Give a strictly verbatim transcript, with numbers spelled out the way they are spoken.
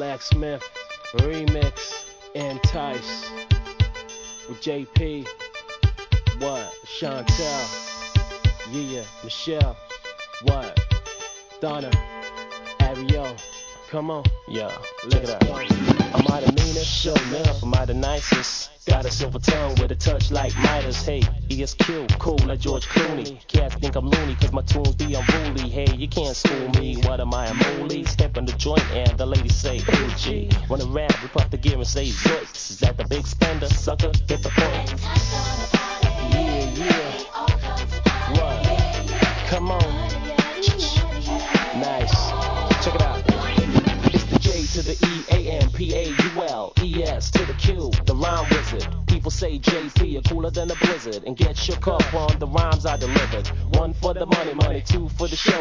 Blacksmith remix Entice with J P. What? Chantel. Yeah, Michelle. What? Donna. Ariel. Come on. Yeah, check it out. Am I the meanest? Sure enough, am I the nicest? Got a silver tongue with a touch like Midas. Hey, E S Q, cool like George Clooney. Cats think I'm loony cause my tunes be unruly. Hey, you can't school me. What am I, a moolie? Step in the joint and the ladies say, ooh gee. Wanna rap, we pop the gear and say, Zoiks. Is that the big spender? Sucker, get the point. Yeah, yeah. What? Come on. Nice. Check it out. It's the J to the E, A M, P A U L, E S to the Q, the rhyme wizard. People say J P are cooler than a blizzard and get shook up on the rhymes I delivered. One for the money, money, two for the show.